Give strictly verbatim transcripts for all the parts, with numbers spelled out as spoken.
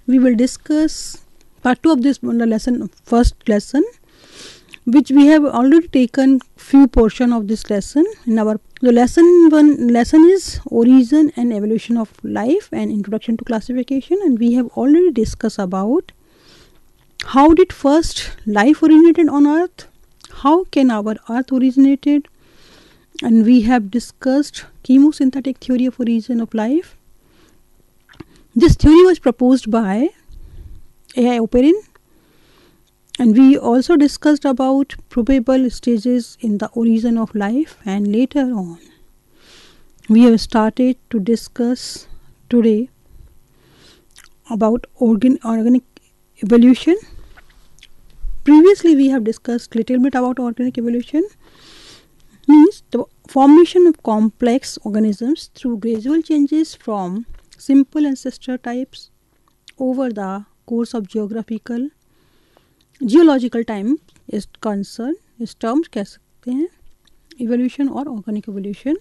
we will discuss part two of this lesson, first lesson, which we have already taken few portion of this lesson. In our the lesson one lesson is origin and evolution of life and introduction to classification, and we have already discussed about how did first life originated on earth, how can our earth originated, and we have discussed chemosynthetic theory of origin of life. This theory was proposed by A I Oparin, and we also discussed about probable stages in the origin of life, and later on we have started to discuss today about organ organic evolution. Previously we have discussed little bit about organic evolution, means the formation of complex organisms through gradual changes from simple ancestor types over the course of geographical geological time is concerned, इस terms कह सकते हैं evolution or organic evolution.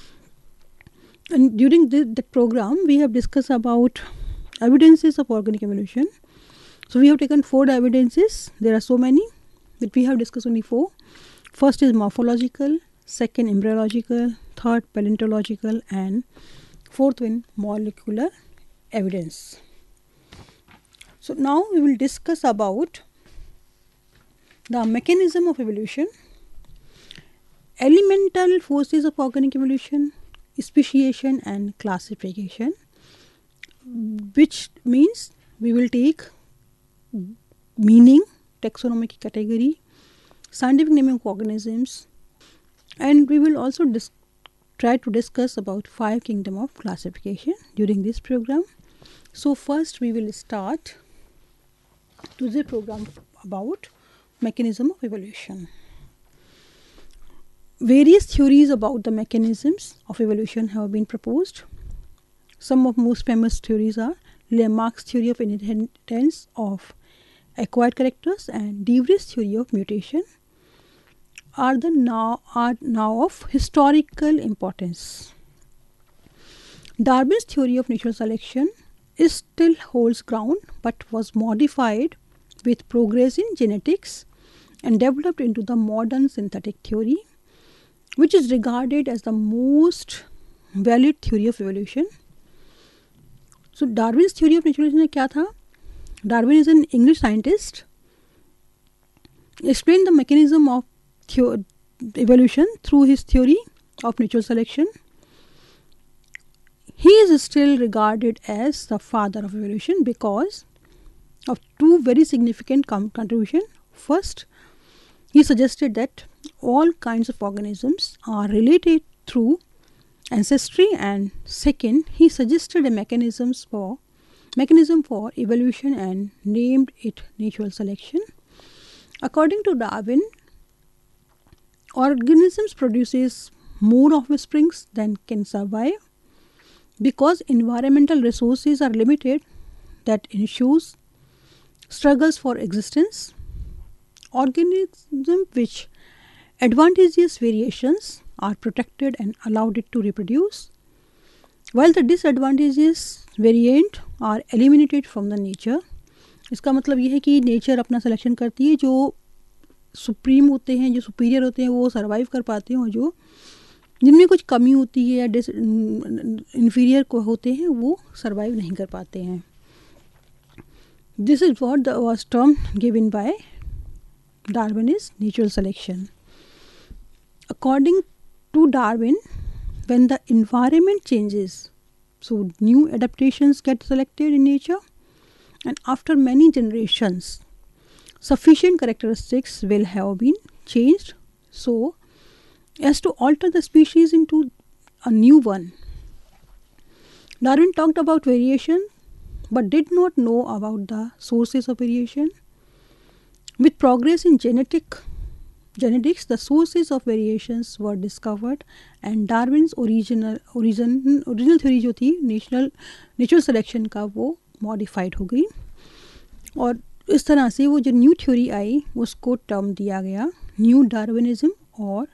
And during this the program we have discussed about evidences of organic evolution. So we have taken four evidences. There are so many, but we have discussed only four. First is morphological, second embryological, third paleontological, and fourth one molecular evidence. So now we will discuss about the mechanism of evolution, elemental forces of organic evolution, speciation and classification, which means we will take meaning, taxonomic category, scientific naming of organisms, and we will also dis try to discuss about five kingdom of classification during this program. So first we will start to the program about mechanism of evolution. Various theories about the mechanisms of evolution have been proposed. Some of most famous theories are Lamarck's theory of inheritance of acquired characters and De Vries theory of mutation are the now are now of historical importance. Darwin's theory of natural selection is still holds ground, but was modified with progress in genetics and developed into the modern synthetic theory, which is regarded as the most valid theory of evolution. So Darwin's theory of natural selection क्या था? Darwin is an English scientist. Explained the mechanism of evolution through his theory of natural selection. He is still regarded as the father of evolution because of two very significant contributions. First, he suggested that all kinds of organisms are related through ancestry, and second, he suggested a mechanisms for mechanism for evolution and named it natural selection. According to Darwin, organisms produces more offsprings than can survive because environmental resources are limited. That ensures struggles for existence. Organisms which advantageous variations are protected and allowed it to reproduce, while the disadvantageous variant are eliminated from the nature. इसका मतलब ये है कि nature अपना selection करती है, जो supreme होते हैं, जो सुपीरियर होते हैं वो सर्वाइव कर पाते हैं, और जो जिनमें कुछ कमी होती है या डिस इन्फीरियर को होते हैं वो सर्वाइव नहीं कर पाते हैं. This is what the was term given by Darwin is natural selection. According to Darwin, when the environment changes, so new adaptations get selected in nature, and after many generations, sufficient characteristics will have been changed so as to alter the species into a new one. Darwin talked about variation but did not know about the sources of variation. With progress in genetic genetics, the sources of variations were discovered, and Darwin's original origin original theory जो थी natural natural selection का वो modified हो गई, और इस तरह से वो जो न्यू थ्योरी आई उसको टर्म दिया गया न्यू डार्विनिज्म और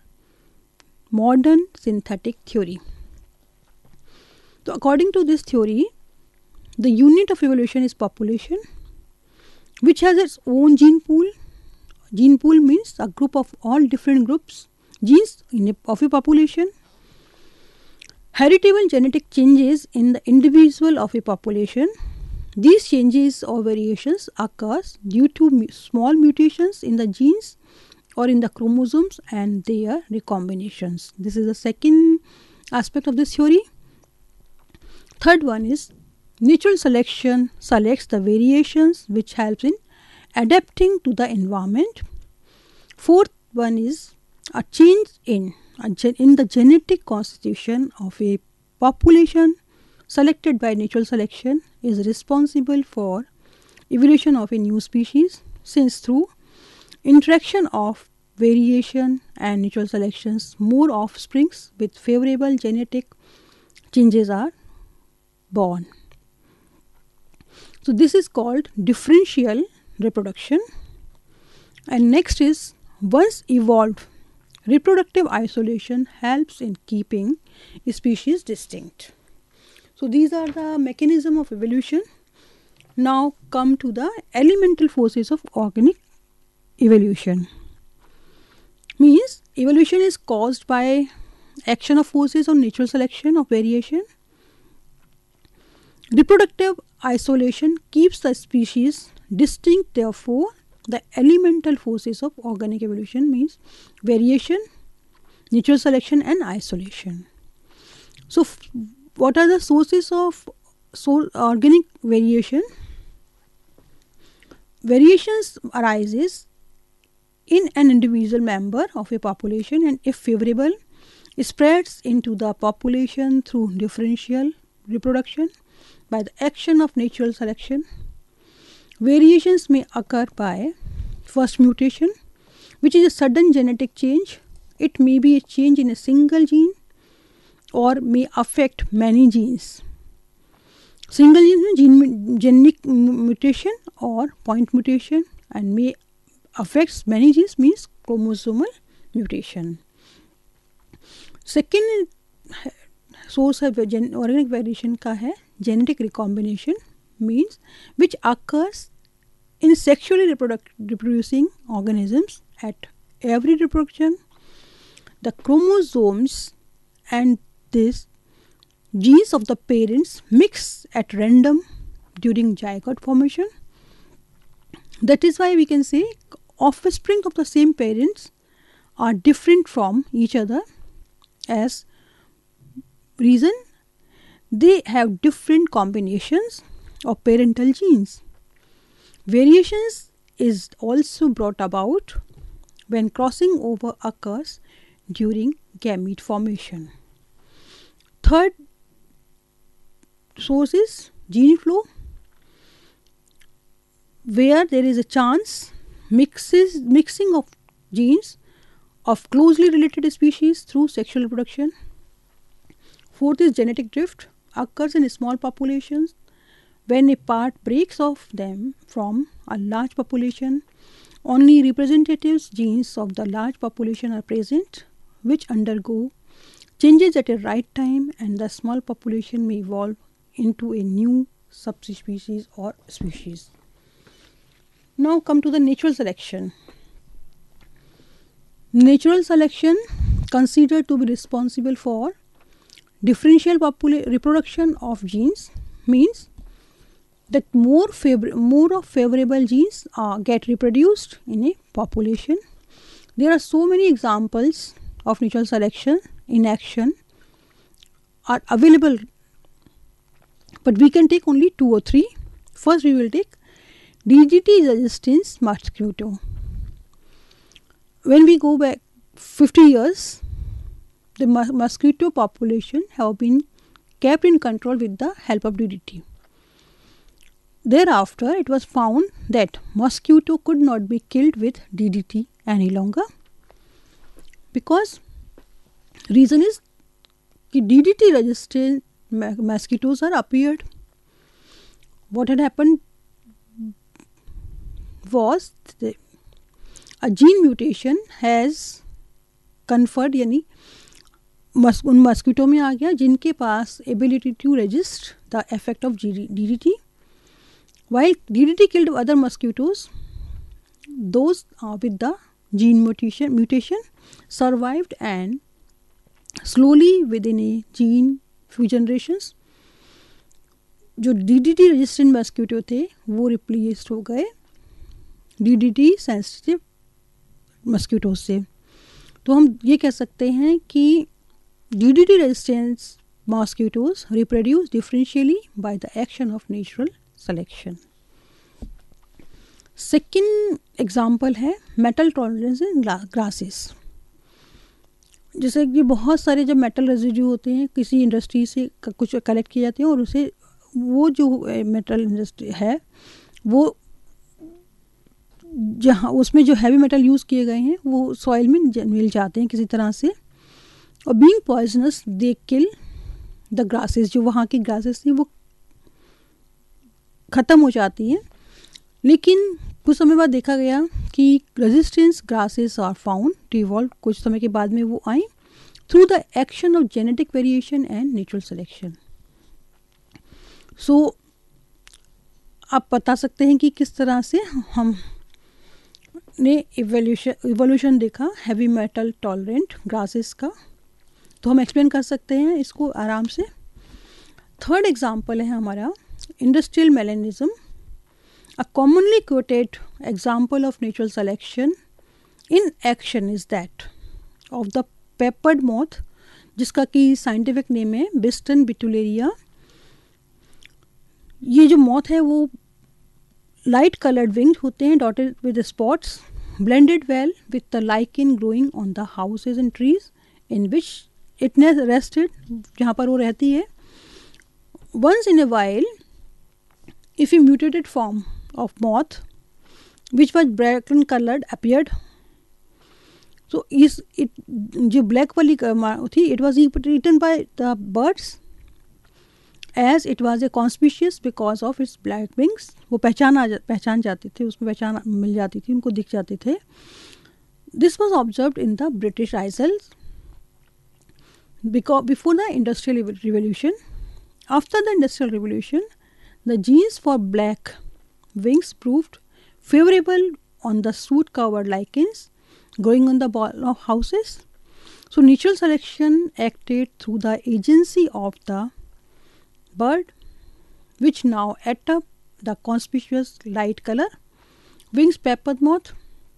मॉडर्न सिंथेटिक थ्योरी. तो according to this theory, the unit of evolution is population, which has its own gene pool. Gene pool means a group of all different groups, genes in a, of a population. Heritable genetic changes in the individual of a population. These changes or variations occurs due to mu small mutations in the genes or in the chromosomes and their recombinations. This is the second aspect of this theory. Third one is natural selection selects the variations which helps in adapting to the environment. Fourth one is a change in a gen in the genetic constitution of a population selected by natural selection is responsible for evolution of a new species, since through interaction of variation and natural selections more offsprings with favorable genetic changes are born. So this is called differential reproduction. And next is, once evolved, reproductive isolation helps in keeping a species distinct. So these are the mechanism of evolution. Now come to the elemental forces of organic evolution. Means evolution is caused by action of forces on natural selection of variation. Reproductive isolation keeps the species distinct, therefore the elemental forces of organic evolution means variation, natural selection and isolation. So what are the sources of so organic variation? Variations arises in an individual member of a population and, if favorable, spreads into the population through differential reproduction by the action of natural selection. Variations may occur by first mutation, which is a sudden genetic change. It may be a change in a single gene or may affect many genes. Single gene, gene genic mutation or point mutation, and may affects many genes means chromosomal mutation. Second source of organic variation का है genetic recombination, means which occurs in sexually reproducing organisms. At every reproduction, the chromosomes and these genes of the parents mix at random during zygote formation. That is why we can say offspring of the same parents are different from each other. As reason, they have different combinations of parental genes. Variations is also brought about when crossing over occurs during gamete formation. Third source is gene flow, where there is a chance mixes mixing of genes of closely related species through sexual reproduction. Fourth is genetic drift, occurs in small populations when a part breaks off them from a large population. Only representative genes of the large population are present, which undergo changes at a right time, and the small population may evolve into a new subspecies or species. Now come to the natural selection. Natural selection considered to be responsible for differential reproduction of genes means that more favor more of favorable genes uh, get reproduced in a population. There are so many examples of natural selection in action are available, but we can take only two or three. First we will take D D T resistance mosquito. When we go back fifty years, the mosquito population have been kept in control with the help of D D T. Thereafter, it was found that mosquito could not be killed with D D T any longer, because reason is that D D T resistant mosquitoes are appeared. What had happened was the, a gene mutation has conferred, yani मस, उन mosquito में आ गया जिनके पास ability to resist the effect of D D T. While D D T killed other mosquitoes, those uh, with the gene mutation, mutation survived and slowly within a gene few generations जो D D T resistant mosquito थे वो replaced हो गए D D T sensitive mosquitoes से. तो हम ये कह सकते हैं कि D D T resistant mosquitoes reproduce differentially by the action of natural selection. Second example है मेटल टॉलरेंस इन ग्रासेस. जैसे कि बहुत सारे जब मेटल रेजिड्यू होते हैं किसी इंडस्ट्री से कुछ कलेक्ट किए जाते हैं और उसे वो जो मेटल इंडस्ट्री है वो जहाँ उसमें जो हैवी मेटल यूज़ किए गए हैं वो सॉइल में मिल जाते हैं किसी तरह से और being poisonous they kill the grasses. जो वहाँ की ग्रासेस थी वो ख़त्म हो जाती हैं. लेकिन कुछ समय बाद देखा गया कि resistance grasses are found to evolve. कुछ समय के बाद में वो आई through the action of genetic variation and natural selection. So आप बता सकते हैं कि किस तरह से हम ने इवोल्यूशन इवोल्यूशन देखा हैवी मेटल टॉलरेंट ग्रासेस का. तो हम एक्सप्लेन कर सकते हैं इसको आराम से. थर्ड एग्जाम्पल है हमारा industrial melanism. A commonly quoted example of natural selection in action is that of the peppered moth, जिसका कि साइंटिफिक नेम है बिस्टन बिटुलेरिया. ये जो मॉथ है वो लाइट कलर्ड विंग्ड होते हैं dotted with spots blended well with the lichen growing on the houses and trees in which it rested, जहाँ पर वो रहती है. Once in a while, if a mutated form of moth which was black and colored appeared. So is it जो black वाली थी it was eaten by the birds as it was a conspicuous because of its black wings. वो पहचान पहचान जाते थे उसमें पहचान मिल जाती थी उनको दिख जाते थे. This was observed in the British Isles because before the Industrial Revolution. After the Industrial Revolution, the genes for black wings proved favorable on the soot covered lichens growing on the wall of houses. So natural selection acted through the agency of the bird which now ate up the conspicuous light color wings peppered moth.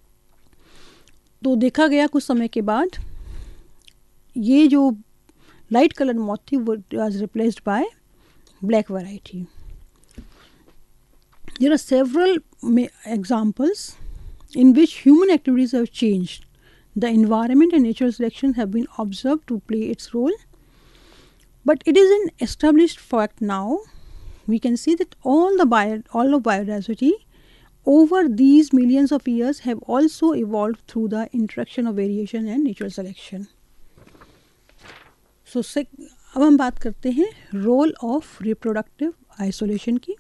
तो देखा गया कुछ समय के बाद ये जो light colour moth थी वो was replaced by black variety. There are several examples in which human activities have changed. The environment and natural selection have been observed to play its role. But it is an established fact now. We can see that all the bio, all of biodiversity over these millions of years have also evolved through the interaction of variation and natural selection. So, अब हम बात करते हैं role of reproductive isolation की.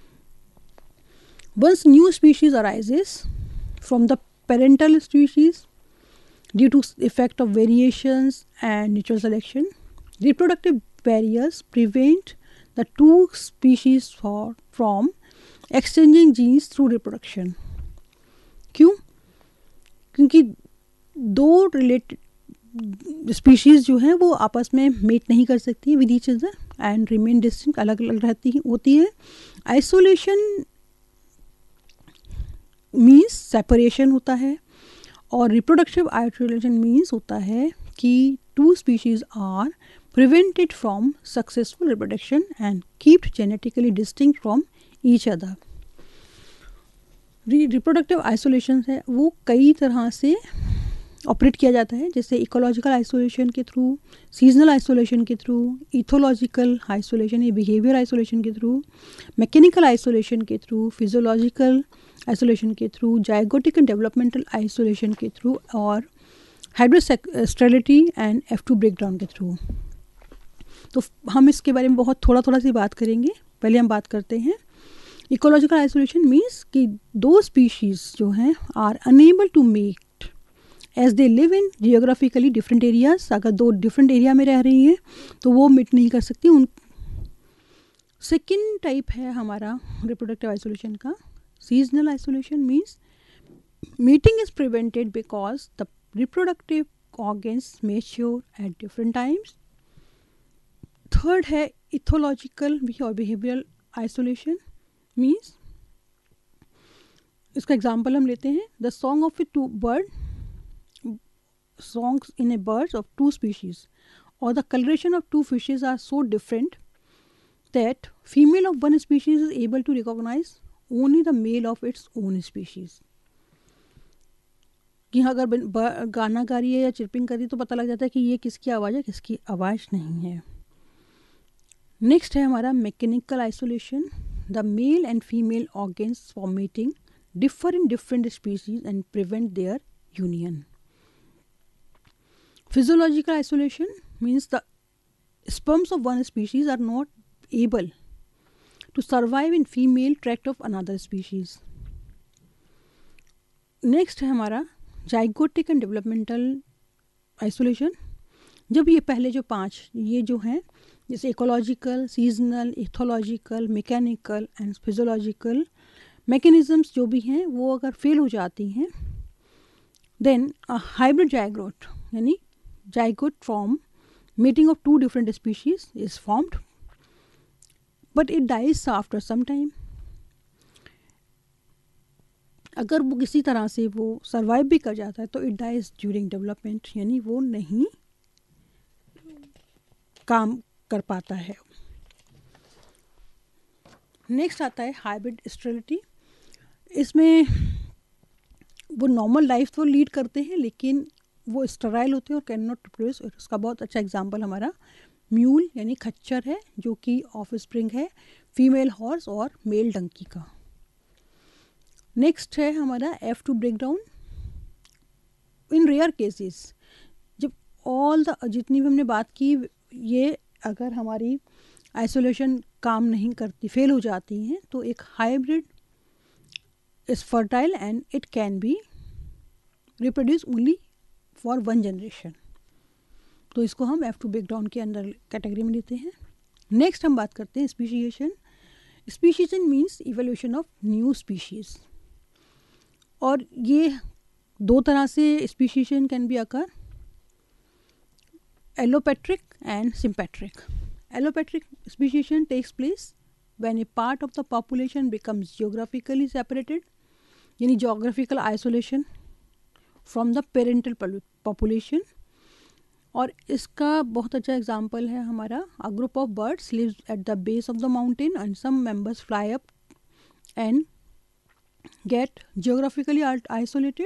Once new species arises from the parental species due to effect of variations and natural selection, reproductive barriers prevent the two species for, from exchanging genes through reproduction. क्यों? क्योंकि दो related species जो हैं वो आपस में met नहीं कर सकती with each other and remain distinct, अलग अलग रहती होती है. आइसोलेशन मीन्स सेपरेशन होता है और रिप्रोडक्टिव आइसोलेशन मीन्स होता है कि two species are prevented from successful reproduction and keeped genetically distinct from each other. Reproductive isolation है वो कई तरह से ऑपरेट किया जाता है, जैसे इकोलॉजिकल आइसोलेशन के थ्रू, सीजनल आइसोलेशन के थ्रू, इथोलॉजिकल आइसोलेशन या बिहेवियर आइसोलेशन के थ्रू, मैकेनिकल आइसोलेशन के थ्रू, फिजियोलॉजिकल आइसोलेशन के through, zygotic and developmental isolation के थ्रू और hybrid sterility and F two breakdown के थ्रू. तो हम इसके बारे में बहुत थोड़ा थोड़ा सी बात करेंगे. पहले हम बात करते हैं इकोलॉजिकल आइसोलेशन मीन्स कि दो स्पीशीज़ जो हैं are unable to make as they live in geographically different areas, अगर दो डिफरेंट एरिया में रह रही हैं तो वो मीट नहीं कर सकती उन। सेकेंड टाइप है हमारा रिप्रोडक्टिव आइसोलेशन का seasonal isolation, means meeting is prevented because the reproductive organs mature at different times. Third है इथोलॉजिकल और बिहेवियरल आइसोलेशन, मीन्स इसका एग्जाम्पल हम लेते हैं, the song of a two bird songs in a birds of two species or the coloration of two fishes are so different that female of one species is able to recognize only the male of its own species. कि अगर गाना गा रही है या chirping कर रही है तो पता लग जाता है कि ये किसकी आवाज़ है, किसकी आवाज़ नहीं है। नेक्स्ट है हमारा mechanical isolation, the male and female organs for mating differ in different species and prevent their union. Physiological isolation means the sperms of one species are not able to survive in female tract of another species. Next है हमारा zygotic and developmental isolation। जब ये पहले जो पांच ये जो हैं जैसे ecological, seasonal, ethological, mechanical and physiological mechanisms जो भी हैं वो अगर फेल हो जाती हैं, देन अ हाइब्रिड जाइगोट यानी zygote from mating of two different species is formed, but it dies after some time. अगर वो किसी तरह से वो सर्वाइव भी कर जाता है तो इट डाइज ड्यूरिंग डेवलपमेंट, यानी वो नहीं काम कर पाता है। नेक्स्ट आता है हाइब्रिड स्टेरिलिटी। इसमें वो नॉर्मल लाइफ तो लीड करते हैं लेकिन वो स्टेराइल होते हैं और कैन नॉट रिप्रोड्यूस। उसका बहुत अच्छा एग्जांपल हमारा म्यूल यानी खच्चर है जो कि ऑफ स्प्रिंग है फीमेल हॉर्स और मेल डंकी का। नेक्स्ट है हमारा F two breakdown. In rare cases जब ऑल द जितनी भी हमने बात की ये अगर हमारी आइसोलेशन काम नहीं करती, फेल हो जाती हैं, तो एक hybrid is fertile and it can be reproduce only for one generation. तो इसको हम एफ टू ब्रेक डाउन के अंदर कैटेगरी में लेते हैं। नेक्स्ट हम बात करते हैं speciation. Speciation means evolution of new species, और ये दो तरह से speciation can be occur, allopatric and sympatric. Allopatric speciation takes place when a part of the population becomes geographically separated, यानी geographical isolation from the parental population. और इसका बहुत अच्छा एग्जाम्पल है हमारा a group of birds lives at the base of the mountain and some members fly up and get geographically isolated.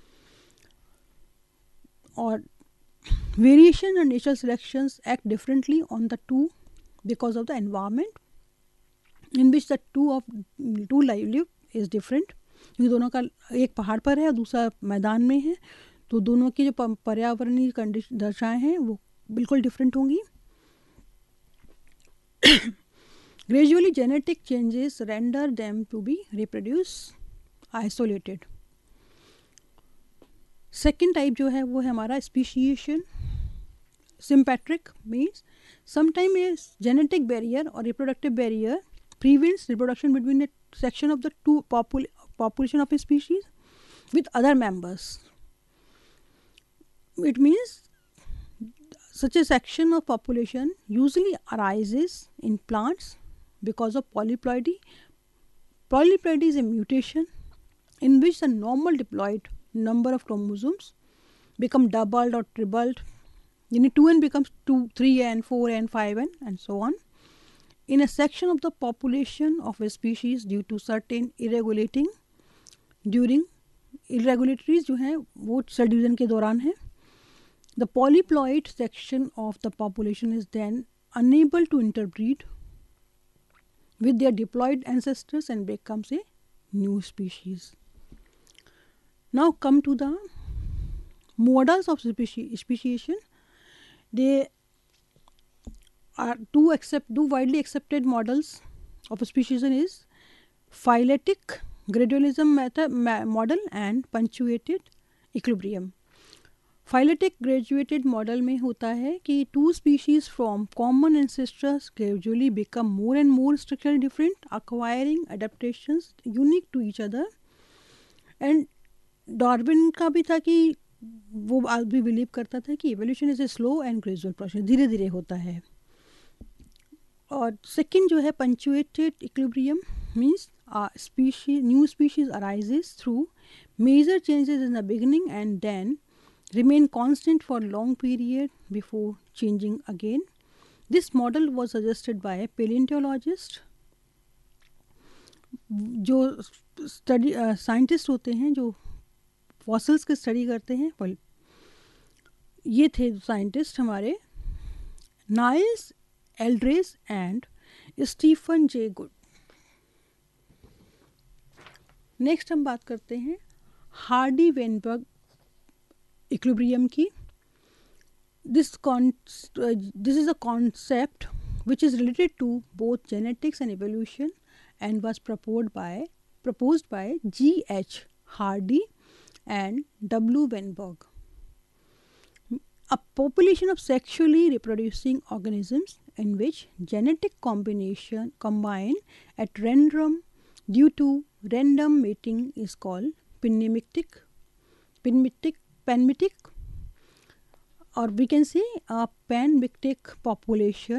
और variation and natural selections act differently on the two because of the environment in which the two of two live is different. क्योंकि दोनों का एक पहाड़ पर है और दूसरा मैदान में है, तो दोनों की जो पर्यावरणीय कंडीशन दशाएं हैं वो बिल्कुल डिफरेंट होंगी। Gradually genetic changes render them to be reproduce isolated. Second type जो है वो है हमारा speciation sympatric, means sometime a genetic barrier और reproductive barrier prevents reproduction between a section of the two popul population of a species with other members. It means such a section of population usually arises in plants because of polyploidy. Polyploidy is a mutation in which the normal diploid number of chromosomes become doubled or tripled. Yani two n becomes two, three n, four n, five n and so on in a section of the population of a species due to certain irregulating during irregularities जो हैं वो cell division के दौरान है। The polyploid section of the population is then unable to interbreed with their diploid ancestors and becomes a new species. Now come to the models of speci speciation. They are two accept two widely accepted models of speciation is phyletic gradualism method model and punctuated equilibrium. Phyletic graduated model में होता है कि two species from common ancestors gradually become more and more structurally different, acquiring adaptations unique to each other. And Darwin का भी था कि वो आज भी बिलीव करता था कि evolution is a slow and gradual process, धीरे धीरे होता है. और सेकंड जो है punctuated equilibrium means species new species arises through major changes in the beginning and then remain constant for long period before changing again. This model was suggested by a paleontologist. जो study scientist होते हैं जो fossils की study करते हैं, well, ये थे scientist हमारे Niles Eldredge and Stephen J Gould. Next हम बात करते हैं हार्डी वेनबर्ग equilibrium की. This con uh, this is a concept which is related to both genetics and evolution and was proposed by proposed by G H Hardy and W Weinberg. A population of sexually reproducing organisms in which genetic combination combine at random due to random mating is called pinmitic pinmitic Panmitic, or we can say a panmictic population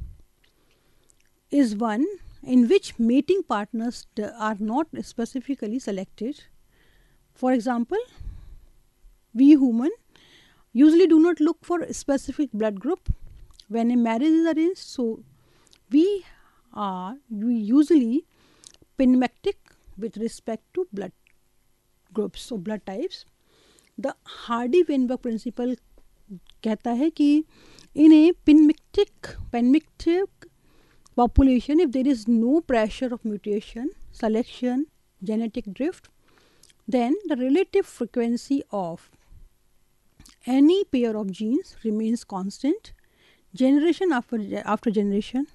is one in which mating partners are not specifically selected. For example, we human usually do not look for a specific blood group when a marriage is arranged, so we are we usually panmictic with respect to blood groups or blood types. The Hardy Weinberg principle कहता है कि in a panmictic panmictic population if there is no pressure of mutation selection genetic drift then the relative frequency of any pair of genes remains constant generation after after generation.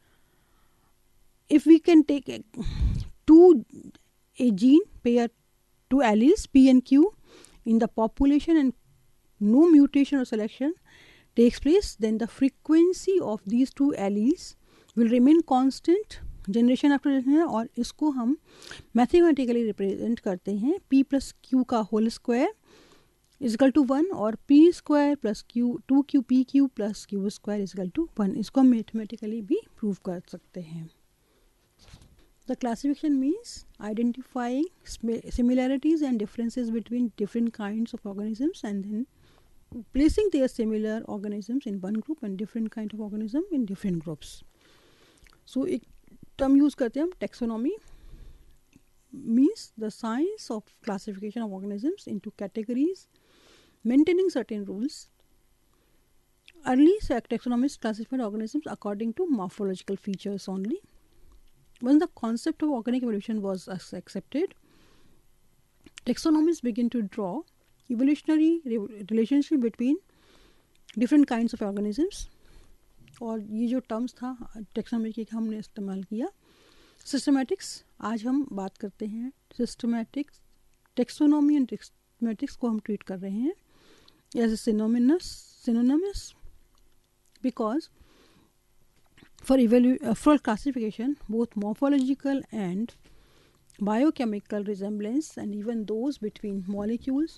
If we can take a, two a gene pair, two alleles P and Q in the population and no mutation or selection takes place, then the frequency of these two alleles will remain constant generation after generation. और इसको हम mathematically represent करते हैं p plus q का whole square is equal to one और p square plus q two q p q plus q square is equal to one. इसको हम mathematically भी प्रूव कर सकते हैं. The classification means identifying similarities and differences between different kinds of organisms and then placing their similar organisms in one group and different kind of organism in different groups. So एक term use करते हैं हम taxonomy, means the science of classification of organisms into categories maintaining certain rules. Early taxonomists classified organisms according to morphological features only. Once the concept of organic evolution was accepted, taxonomists began to draw evolutionary relationship between different kinds of organisms. और ये जो terms था taxonomy के हमने इस्तेमाल किया. Systematics, आज हम बात करते हैं सिस्टमैटिक्स. टेक्सोनॉमी एंड सिस्टमैटिक्स को हम ट्रीट कर रहे हैं as a synonymous synonymous because For, evalu- uh, for classification, both morphological and biochemical resemblance and even those between molecules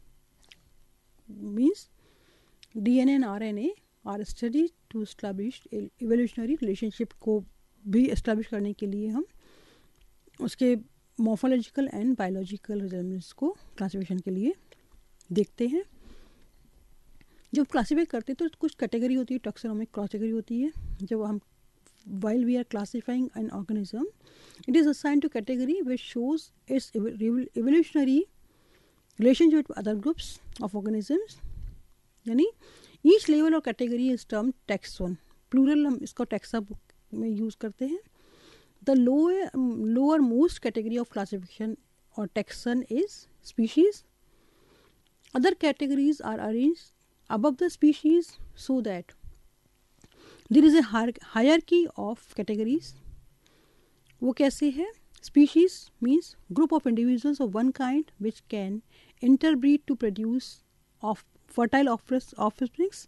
means D N A and R N A are studied to establish evolutionary relationship को भी establish करने के लिए हम उसके morphological and biological resemblance को classification के लिए देखते हैं. जब क्लासीफाई करते हैं तो कुछ कैटेगरी होती है, टैक्सोनॉमिक कैटेगरी होती है. जब हम while we are classifying an organism, it is assigned to category which shows its evolutionary relationship with other groups of organisms. यानी each level or category is termed taxon. Plural हम इसको taxa में use करते हैं. The lower lower most category of classification or taxon is species. Other categories are arranged above the species so that there is a hierarchy of categories. वो कैसे है? Species means group of individuals of one kind which can interbreed to produce of fertile offsprings.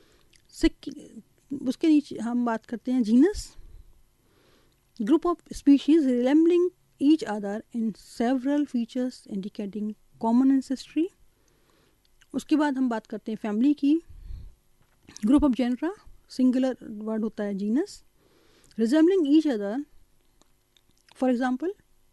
उसके नीचे हम बात करते हैं genus, group of species resembling each other in several features indicating common ancestry. उसके बाद हम बात करते हैं फैमिली की, group of genera, singular word होता है genus, resembling each other, for example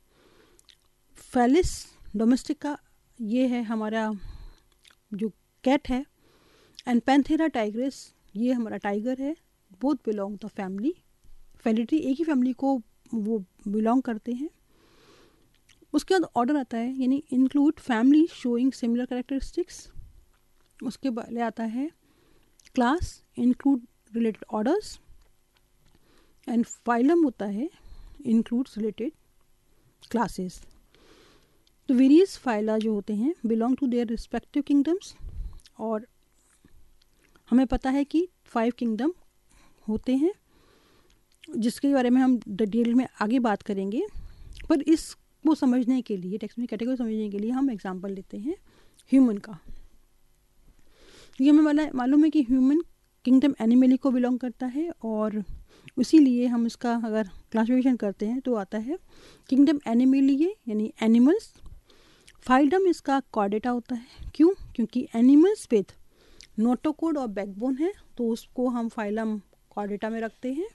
Felis domestica, ये है हमारा जो कैट है, एंड पैंथेरा टाइग्रेस, ये हमारा टाइगर है, both belong the family, Felidae एक ही फैमिली को वो बिलोंग करते हैं। उसके बाद ऑर्डर आता है, यानी include family showing similar characteristics. उसके बाद आता है class, include related orders, and phylum होता है इंक्लूड्स रिलेटेड क्लासेस। तो वेरियस फाइला जो होते हैं belong to their respective kingdoms, और हमें पता है कि फाइव किंगडम होते हैं जिसके बारे में हम डिटेल में आगे बात करेंगे, पर इसको समझने के लिए, टेक्स्ट में कैटेगरी समझने के लिए हम एग्जांपल लेते हैं ह्यूमन का। ये हमें मालूम है कि ह्यूमन किंगडम एनिमली को बिलोंग करता है, और इसीलिए हम इसका अगर क्लासिफिकेशन करते हैं तो आता है किंगडम एनिमलिये यानी एनिमल्स। फाइलडम इसका कॉर्डेटा होता है, क्यों? क्योंकि एनिमल्स विद नोटोकोड और बैकबोन है, तो उसको हम फाइलम कॉर्डेटा में रखते हैं।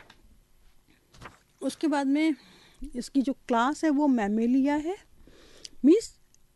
उसके बाद में इसकी जो क्लास है वो मैमेलिया है, मीन्स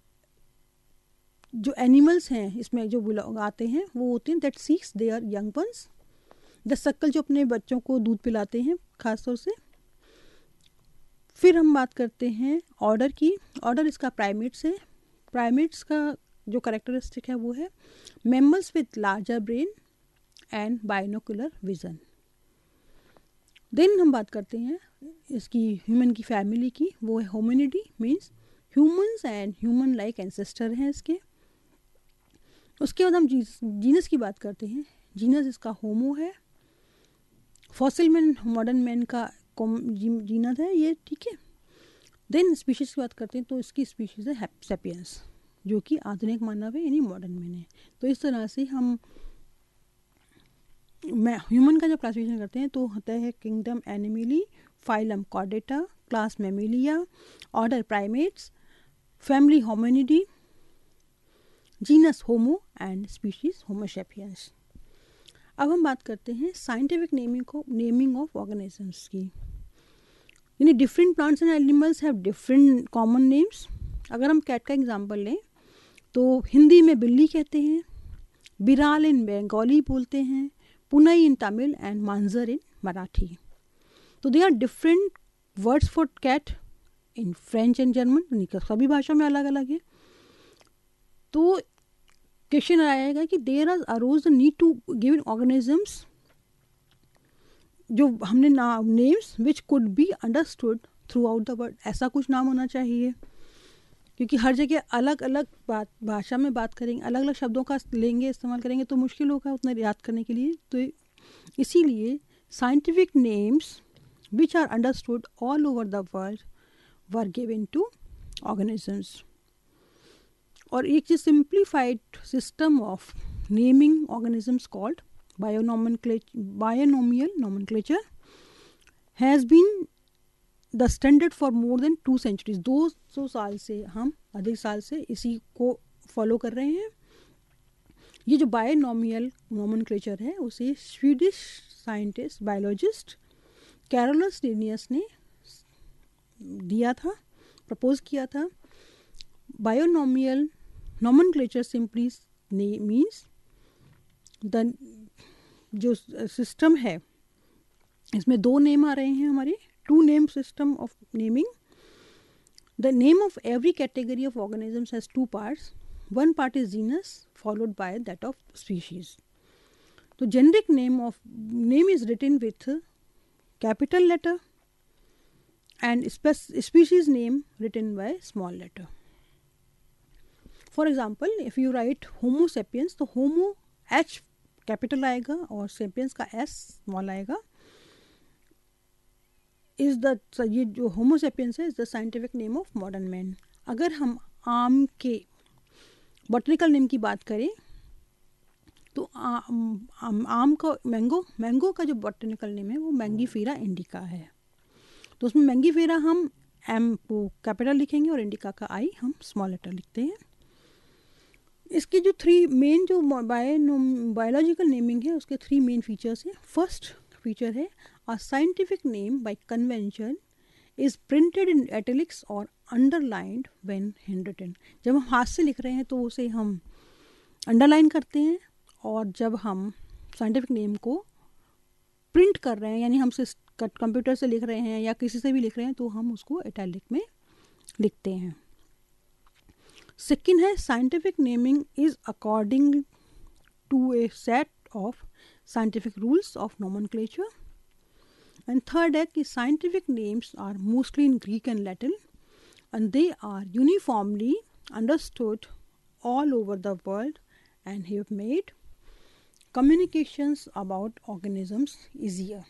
जो एनिमल्स हैं इसमें जो बिलोंग आते हैं वो होते हैं that seeks their young ones, the suckle जो अपने बच्चों को दूध पिलाते हैं खास तौर से। फिर हम बात करते हैं ऑर्डर की, ऑर्डर इसका प्राइमेट्स है। प्राइमेट्स का जो करेक्टरिस्टिक है वो है mammals with larger brain and binocular vision. Then हम बात करते हैं इसकी ह्यूमन की फैमिली की, वो है hominidae, means humans and human like ancestor हैं इसके। उसके बाद हम जीनस की बात करते हैं, जीनस इसका होमो है, फॉसिल मैन मॉडर्न मैन का जीनस है ये, ठीक है। देन स्पीशीज़ की बात करते हैं तो इसकी स्पीशीज़ है सेपियंस, जो कि आधुनिक मानव है यानी मॉडर्न मैन है। तो इस तरह से हम मैं ह्यूमन का जब क्लासिफिकेशन करते हैं तो होता है kingdom animalia, phylum chordata, class mammalia, order primates, family hominidae, genus homo and species homo sapiens. अब हम बात करते हैं साइंटिफिक नेमिंग को नेमिंग ऑफ ऑर्गेनिजम्स की, यानी different plants and animals have different common names. अगर हम कैट का एग्जांपल लें तो हिंदी में बिल्ली कहते हैं, बिराल इन बंगाली बोलते हैं, पुनई इन तमिल एंड मांजर इन मराठी। तो they are different words for cat in French and German, सभी भाषा में अलग अलग है। तो क्वेश्चन आएगा कि there are arose the need to give in organisms, जो हमने नाम names which could be understood throughout the world, ऐसा कुछ नाम होना चाहिए, क्योंकि हर जगह अलग अलग बात भाषा में बात करेंगे, अलग अलग शब्दों का लेंगे इस्तेमाल करेंगे तो मुश्किल होगा उतना याद करने के लिए। तो इसीलिए scientific names which are understood all over the world were given to organisms. और एक चीज simplified system of naming organisms called binomial nomenclature has been the standard for more than two centuries. दो सौ साल से हम अधिक साल से इसी को फॉलो कर रहे हैं। ये जो बायोनोमियल नोमेनक्लेचर है उसे Swedish scientist biologist Carolus Linnaeus ने दिया था, प्रपोज किया था। Binomial nomenclature simply means the जो सिस्टम है इसमें दो नेम आ रहे हैं हमारे, two name system of naming. The name of every category of organisms has two parts. One part is genus followed by that of species. So generic name of name is written with capital letter and species name written by small letter. For example, if you write Homo sapiens, तो Homo H capital आएगा और sapiens का S small आएगा. Is the ये जो homo sapiens है is the scientific name of modern man. अगर हम आम के बॉटनिकल नेम की बात करें तो आम, आम, आम का मैंगो मैंगो का जो बॉटनिकल नेम है वो मैंगीफेरा इंडिका है। तो उसमें मैंगीफेरा हम एम को कैपिटल लिखेंगे और इंडिका का आई हम स्मॉल लेटर लिखते हैं। इसके जो थ्री मेन जो बायोलॉजिकल नेमिंग है उसके थ्री मेन फीचर्स हैं। फर्स्ट फीचर है a scientific name by convention is printed in italics और अंडरलाइंड व्हेन हैंडरिटन। जब हम हाथ से लिख रहे हैं तो उसे हम अंडरलाइन करते हैं, और जब हम साइंटिफिक नेम को प्रिंट कर रहे हैं यानी हम से कंप्यूटर से लिख रहे हैं या किसी से भी लिख रहे हैं तो हम उसको इटैलिक में लिखते हैं। सेकेंड है scientific naming is according to a set of scientific rules of nomenclature. And third है कि scientific names are mostly in Greek and Latin and they are uniformly understood all over the world and have made communications about organisms easier.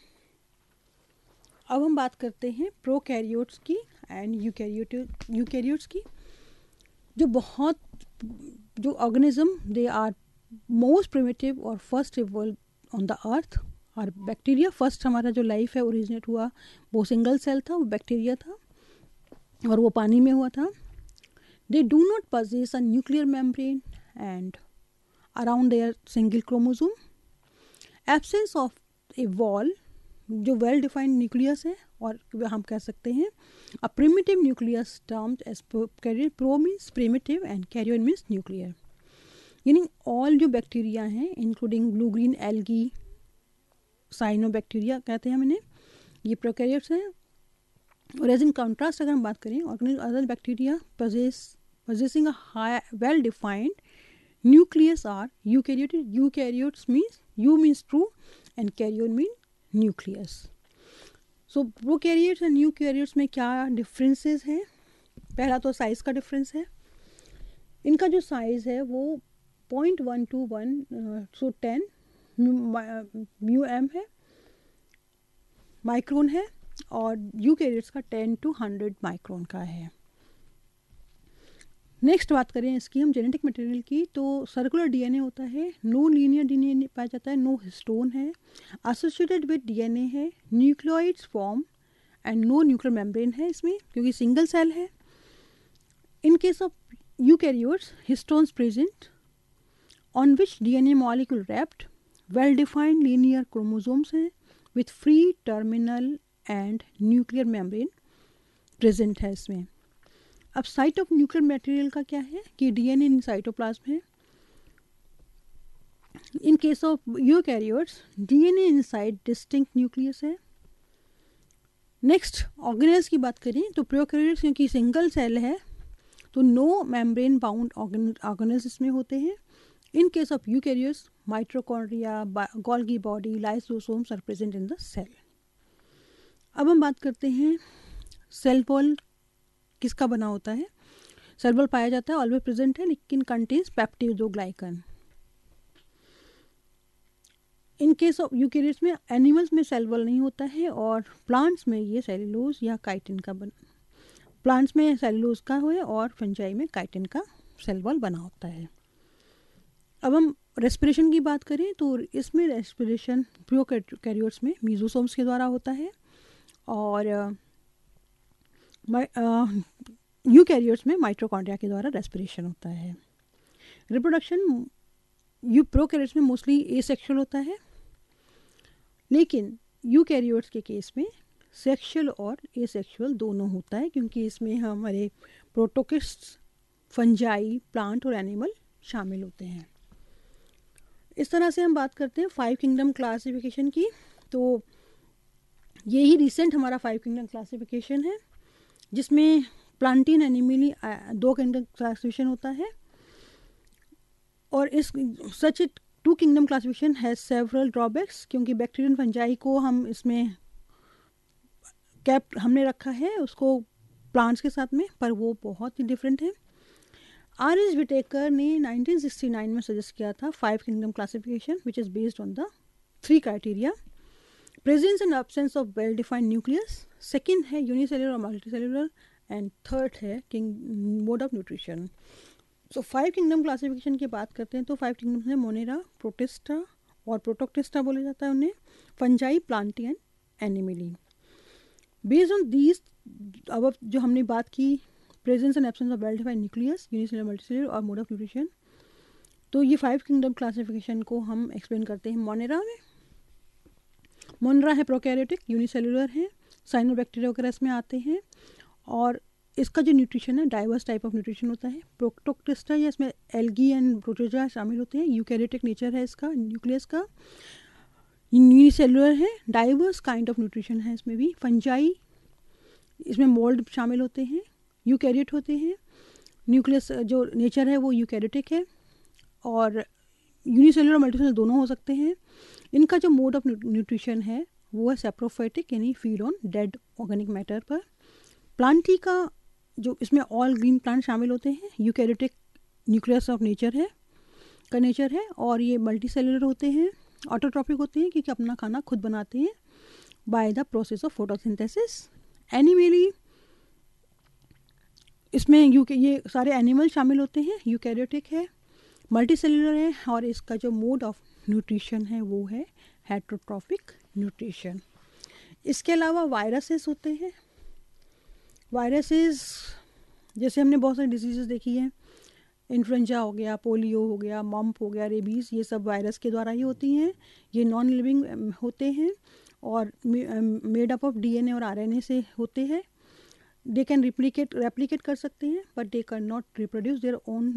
अब हम बात करते हैं prokaryotes की and eukaryote eukaryotes की। जो बहुत जो organism they are most primitive और first evolve on the earth और बैक्टीरिया। फर्स्ट हमारा जो लाइफ है ओरिजिनेट हुआ वो सिंगल सेल था, वो बैक्टीरिया था और वो पानी में हुआ था। They do not possess a nuclear membrane and around their single chromosome. Absence of a wall जो वेल डिफाइंड न्यूक्लियस है, और हम कह सकते हैं a primitive nucleus termed as prokaryote. Pro means primitive and karyon means nuclear. यानी all जो bacteria हैं including blue green algae, cyanobacteria कहते हैं हम इन्हें, ये प्रोकैरियोट्स हैं। और एज इन कॉन्ट्रास्ट अगर हम बात करें organism other bacteria possess possessing a high well defined nucleus are eukaryotic. Eukaryotes means U means true and karyon mean nucleus. So prokaryotes and eukaryotes में क्या differences हैं? पहला तो साइज का डिफरेंस है। इनका जो साइज है वो point one two one so ten mu M है, माइक्रोन है, और यूकैरियोट्स का टेन टू हंड्रेड माइक्रोन का है। नेक्स्ट बात करें इसकी हम जेनेटिक मटेरियल की, तो सर्कुलर डीएनए होता है, नो लीनियर डीएनए पाया जाता है, नो हिस्टोन है, एसोसिएटेड विद डीएनए है, nucleoids form and no nuclear membrane है इसमें क्योंकि सिंगल सेल है। In case of eukaryotes histones present on which DNA molecule wrapped, well defined linear chromosomes हैं with free terminal and nuclear membrane present है इसमें। अब site of nuclear material का क्या है कि डीएनए इन साइटोप्लाज्म है। In case of eukaryotes DNA inside distinct nucleus है। नेक्स्ट ऑर्गेनेल्स की बात करें तो प्रोकैरियोट्स क्योंकि सिंगल सेल है तो नो मेम्ब्रेन बाउंड ऑर्गेनेल्स इसमें होते हैं। In case of eukaryotes mitochondria, Golgi body, lysosomes are present in the cell. अब हम बात करते हैं सेल वॉल किसका बना होता है। सेल वॉल पाया जाता है, ऑलवेज प्रेजेंट है, लेकिन contains peptidoglycan. In case of eukaryotes में एनिमल्स में सेल वॉल नहीं होता है और प्लांट्स में ये सेलुलोज या काइटिन का बन प्लांट्स में सेलुलोज का है और फंजाई में काइटिन का सेल वॉल बना होता है। अब हम रेस्पिरेशन की बात करें तो इसमें रेस्पिरेशन प्रोकैरियोट्स में मीजोसोम्स के द्वारा होता है और यूकैरियोट्स में माइटोकॉन्ड्रिया के द्वारा रेस्पिरेशन होता है। रिप्रोडक्शन यू प्रोकैरियोट्स में मोस्टली एसेक्सुअल होता है, लेकिन यूकैरियोट्स के केस में सेक्सुअल और एसेक्सुअल दोनों होता है क्योंकि इसमें हमारे प्रोटोकिस्ट्स, फंजाई, प्लांट और एनिमल शामिल होते हैं। इस तरह से हम बात करते हैं फाइव किंगडम क्लासिफिकेशन की। तो यही रिसेंट हमारा फाइव किंगडम क्लासिफिकेशन है जिसमें प्लांटीन एनिमली दो किंगडम क्लासिफिकेशन होता है और इस such two kingdom classification has several drawbacks क्योंकि बैक्टीरियन फंजाई को हम इसमें कैप हमने रखा है उसको प्लांट्स के साथ में, पर वो बहुत ही डिफरेंट है। आर एस विटेकर ने नाइनटीन सिक्सटी नाइन में सजेस्ट किया था five kingdom classification which is based on the three criteria, presence and absence of well defined nucleus, second है यूनिसेलुलर और मल्टीसेलुलर, एंड थर्ड है king mode of nutrition. So five kingdom classification की बात करते हैं तो फाइव किंगडम्स हैं Monera, Protista और प्रोटोक्टिस्टा बोला जाता है उन्हें, fungi, plantae and एनिमली। Based on these, अब जो हमने बात की presence and absence of well defined nucleus, unicellular, multicellular और मोड ऑफ न्यूट्रिशन, तो ये फाइव किंगडम क्लासिफिकेशन को हम एक्सप्लेन करते हैं मोनेरा में। मोनेरा है प्रोकैरियोटिक, यूनिसेलुलर है, साइनोबैक्टीरिया वगैरह इसमें आते हैं, और इसका जो न्यूट्रिशन है डाइवर्स टाइप ऑफ न्यूट्रिशन होता है। प्रोटोक्टिस्टा है, इसमें एल्गी एंड प्रोटोजोआ शामिल होते हैं, यूकैरियोटिक नेचर है इसका न्यूक्लियस का, यूनिसेलुलर है, डाइवर्स काइंड ऑफ न्यूट्रिशन है इसमें भी। फंजाई, इसमें मोल्ड शामिल होते हैं, यूकैरियोट होते हैं, न्यूक्लियस जो नेचर है वो यूकैरियोटिक है, और यूनिसेलुलर मल्टीसेलुलर दोनों हो सकते हैं। इनका जो मोड ऑफ न्यूट्रिशन है वो है सेप्रोफाइटिक, यानी feed on dead organic matter पर। प्लांटी का जो इसमें ऑल ग्रीन प्लांट शामिल होते हैं, यूकैरियोटिक न्यूक्लियस ऑफ नेचर है का नेचर है, और ये मल्टी सेलुलर होते हैं, ऑटोट्रॉपिक होते हैं क्योंकि अपना खाना खुद बनाते हैं by the process of photosynthesis. Animalia, इसमें यू ये सारे एनिमल शामिल होते हैं, यूकैरियोटिक है, मल्टी सेलुलर है, और इसका जो मोड ऑफ न्यूट्रिशन है वो है हेटरोट्रॉपिक न्यूट्रिशन। इसके अलावा वायरसेस होते हैं। वायरसेस जैसे हमने बहुत सारी डिजीज़ देखी हैं, इन्फ्लुएंजा हो गया, पोलियो हो गया, मम्प हो गया, रेबीज़, ये सब वायरस के द्वारा ही होती हैं। ये नॉन लिविंग होते हैं और मेड अप ऑफ डीएनए और आरएनए से होते हैं। दे कैन रिप्लिकेट रेप्लिकेट कर सकते हैं but they can not reproduce their own,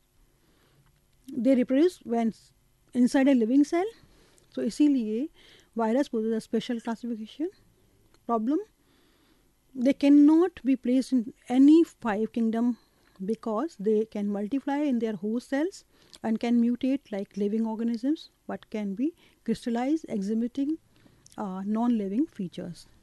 they reproduce when inside a living cell. तो इसीलिए virus poses a special classification problem. They cannot be placed in any five kingdom because they can multiply in their host cells and can mutate like living organisms but can be crystallized exhibiting uh, non-living features.